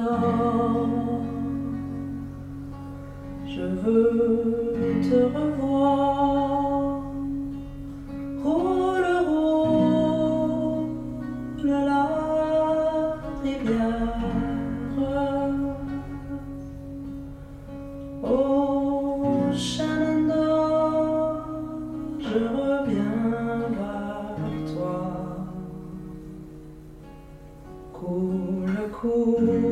Shenandoah, je veux te revoir. Roule, roule la rivière. Oh Shenandoah, je reviens vers toi. Coule, coule